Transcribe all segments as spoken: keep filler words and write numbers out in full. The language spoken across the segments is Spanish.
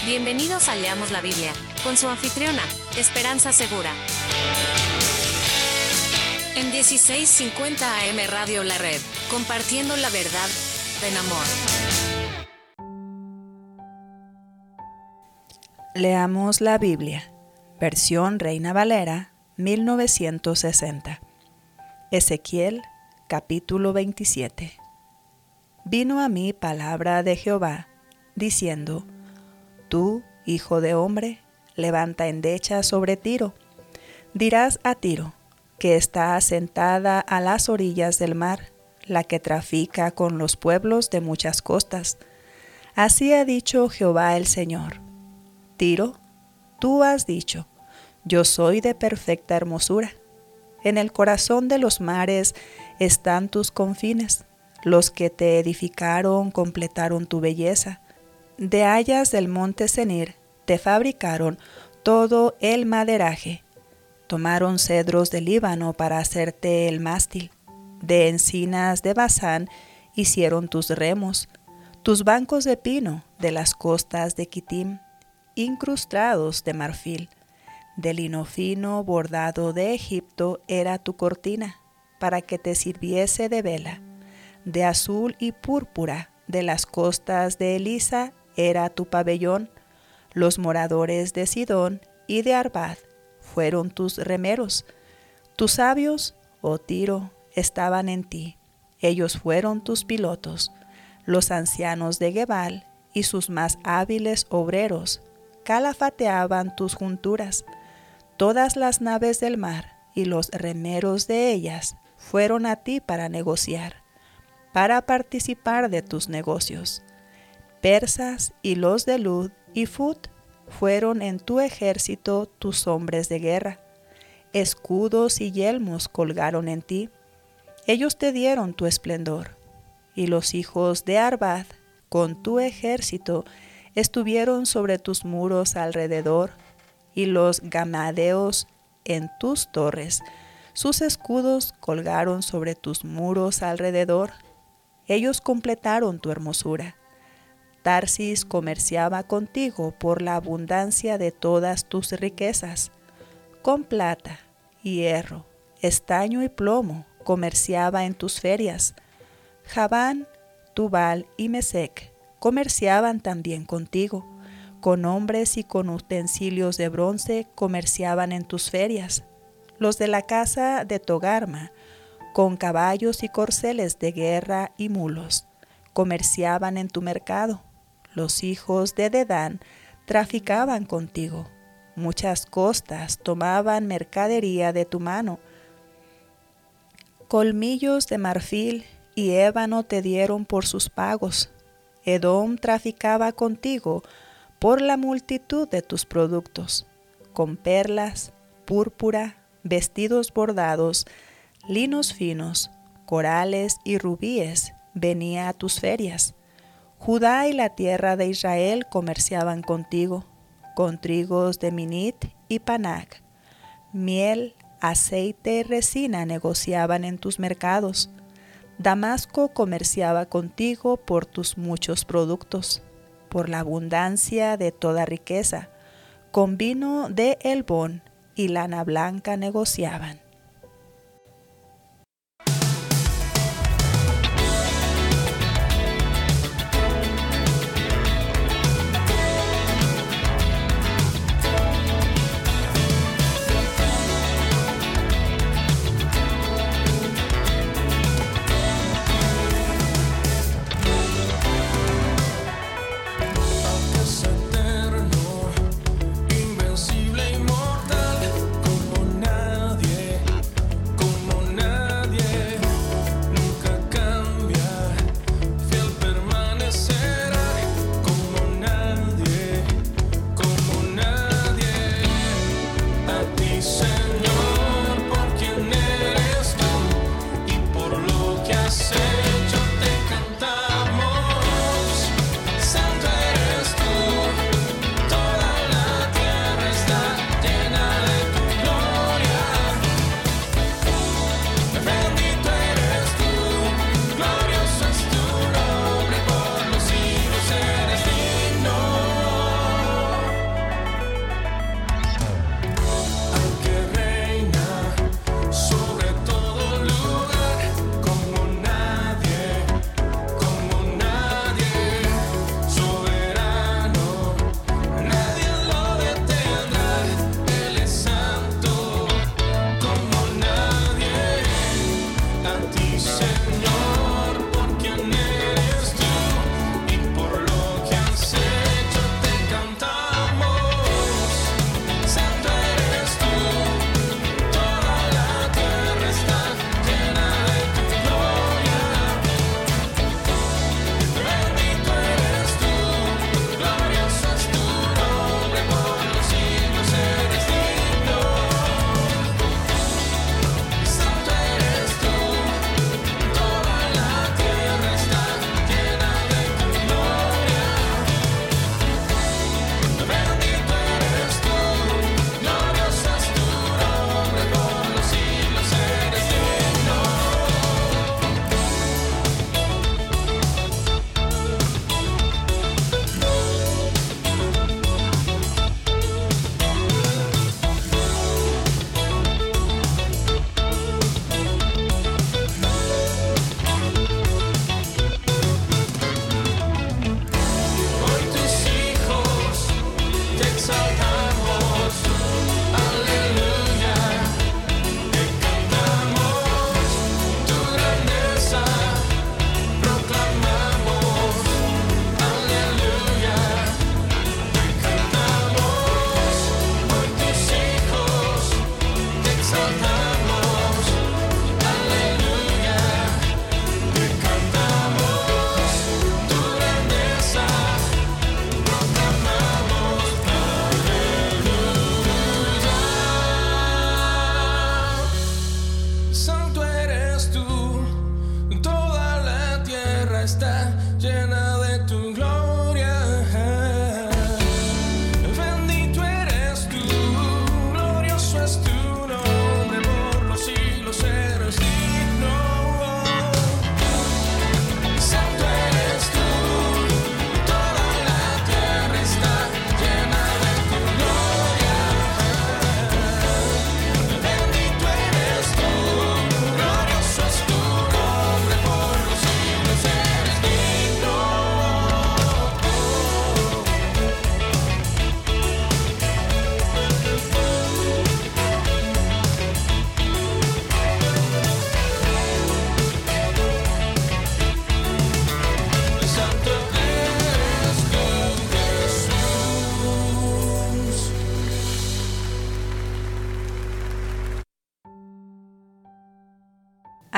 Bienvenidos a Leamos la Biblia, con su anfitriona, Esperanza Segura. En dieciséis cincuenta A M Radio La Red, compartiendo la verdad en amor. Leamos la Biblia, versión Reina Valera, mil novecientos sesenta. Ezequiel, capítulo veintisiete. Vino a mí palabra de Jehová, diciendo: Tú, hijo de hombre, levanta endecha sobre Tiro. Dirás a Tiro, que está asentada a las orillas del mar, la que trafica con los pueblos de muchas costas. Así ha dicho Jehová el Señor: Tiro, tú has dicho: Yo soy de perfecta hermosura. En el corazón de los mares están tus confines. Los que te edificaron completaron tu belleza. De hayas del monte Senir te fabricaron todo el maderaje. Tomaron cedros de Líbano para hacerte el mástil. De encinas de Basán hicieron tus remos, tus bancos de pino de las costas de Quitim, incrustados de marfil. De lino fino bordado de Egipto era tu cortina, para que te sirviese de vela. De azul y púrpura de las costas de Elisa era tu pabellón. Los moradores de Sidón y de Arbad fueron tus remeros. Tus sabios, oh Tiro, estaban en ti. Ellos fueron tus pilotos. Los ancianos de Gebal y sus más hábiles obreros calafateaban tus junturas. Todas las naves del mar y los remeros de ellas fueron a ti para negociar, para participar de tus negocios. Persas y los de Lud y Fut fueron en tu ejército tus hombres de guerra. Escudos y yelmos colgaron en ti. Ellos te dieron tu esplendor. Y los hijos de Arbad, con tu ejército, estuvieron sobre tus muros alrededor, y los gamadeos en tus torres. Sus escudos colgaron sobre tus muros alrededor. Ellos completaron tu hermosura. Tarsis comerciaba contigo por la abundancia de todas tus riquezas. Con plata, hierro, estaño y plomo comerciaba en tus ferias. Javán, Tubal y Mesec comerciaban también contigo. Con hombres y con utensilios de bronce comerciaban en tus ferias. Los de la casa de Togarma, con caballos y corceles de guerra y mulos, comerciaban en tu mercado. Los hijos de Dedán traficaban contigo. Muchas costas tomaban mercadería de tu mano. Colmillos de marfil y ébano te dieron por sus pagos. Edom traficaba contigo por la multitud de tus productos, con perlas, púrpura, vestidos bordados, linos finos, corales y rubíes venía a tus ferias. Judá y la tierra de Israel comerciaban contigo, con trigos de Minit y Panac. Miel, aceite y resina negociaban en tus mercados. Damasco comerciaba contigo por tus muchos productos, por la abundancia de toda riqueza. Con vino de Elbón y lana blanca negociaban. Invencible, inmortal, como nadie.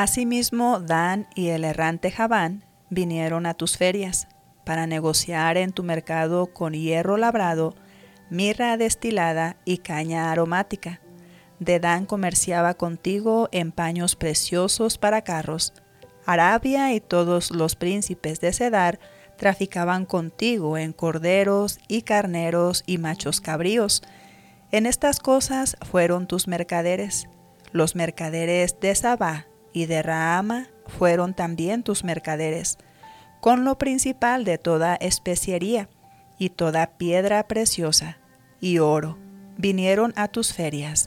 Asimismo, Dan y el errante Javán vinieron a tus ferias para negociar en tu mercado con hierro labrado, mirra destilada y caña aromática. Dedán comerciaba contigo en paños preciosos para carros. Arabia y todos los príncipes de Cedar traficaban contigo en corderos y carneros y machos cabríos. En estas cosas fueron tus mercaderes. Los mercaderes de Sabá y de Raama fueron también tus mercaderes, con lo principal de toda especiería y toda piedra preciosa y oro, vinieron a tus ferias.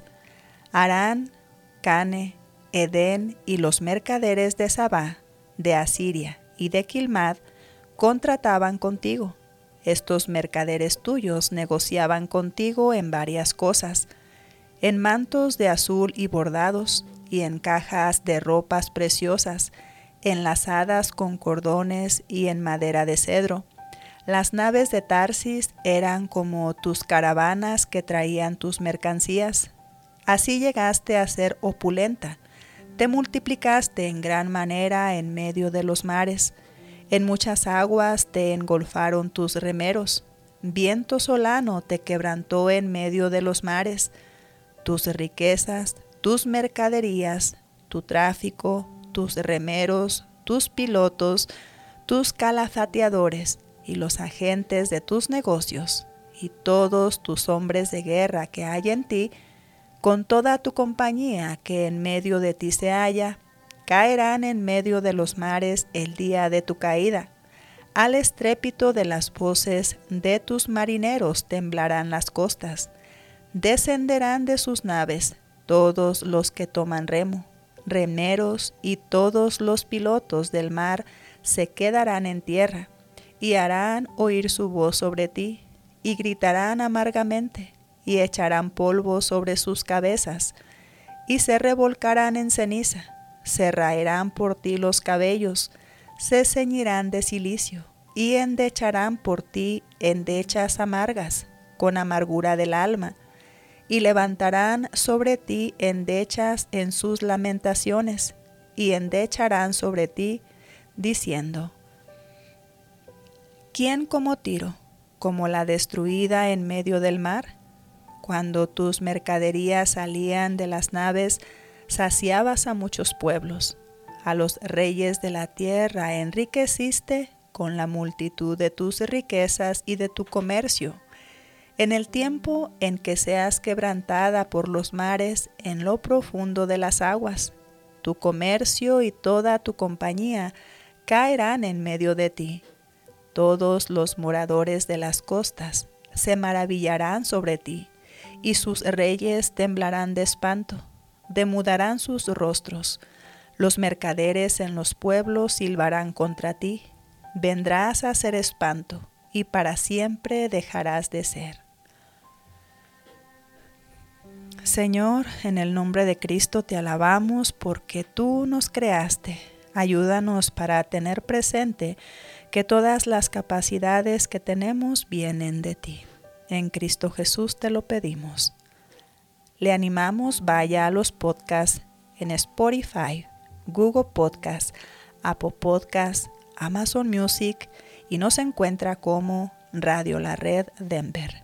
Harán, Cane, Edén y los mercaderes de Sabá, de Asiria y de Quilmad contrataban contigo. Estos mercaderes tuyos negociaban contigo en varias cosas, en mantos de azul y bordados, y en cajas de ropas preciosas, enlazadas con cordones y en madera de cedro. Las naves de Tarsis eran como tus caravanas que traían tus mercancías. Así llegaste a ser opulenta, te multiplicaste en gran manera en medio de los mares. En muchas aguas te engolfaron tus remeros. Viento solano te quebrantó en medio de los mares. Tus riquezas, tus mercaderías, tu tráfico, tus remeros, tus pilotos, tus calafateadores y los agentes de tus negocios, y todos tus hombres de guerra que hay en ti, con toda tu compañía que en medio de ti se halla, caerán en medio de los mares el día de tu caída. Al estrépito de las voces de tus marineros temblarán las costas. Descenderán de sus naves todos los que toman remo, remeros y todos los pilotos del mar se quedarán en tierra, y harán oír su voz sobre ti, y gritarán amargamente, y echarán polvo sobre sus cabezas, y se revolcarán en ceniza, se raerán por ti los cabellos, se ceñirán de cilicio, y endecharán por ti endechas amargas, con amargura del alma, y levantarán sobre ti endechas en sus lamentaciones, y endecharán sobre ti, diciendo: ¿Quién como Tiro, como la destruida en medio del mar? Cuando tus mercaderías salían de las naves, saciabas a muchos pueblos. A los reyes de la tierra enriqueciste con la multitud de tus riquezas y de tu comercio. En el tiempo en que seas quebrantada por los mares en lo profundo de las aguas, tu comercio y toda tu compañía caerán en medio de ti. Todos los moradores de las costas se maravillarán sobre ti, y sus reyes temblarán de espanto, demudarán sus rostros. Los mercaderes en los pueblos silbarán contra ti. Vendrás a ser espanto, y para siempre dejarás de ser. Señor, en el nombre de Cristo te alabamos porque tú nos creaste. Ayúdanos para tener presente que todas las capacidades que tenemos vienen de ti. En Cristo Jesús te lo pedimos. Le animamos, vaya a los podcasts en Spotify, Google Podcasts, Apple Podcasts, Amazon Music y nos encuentra como Radio La Red Denver.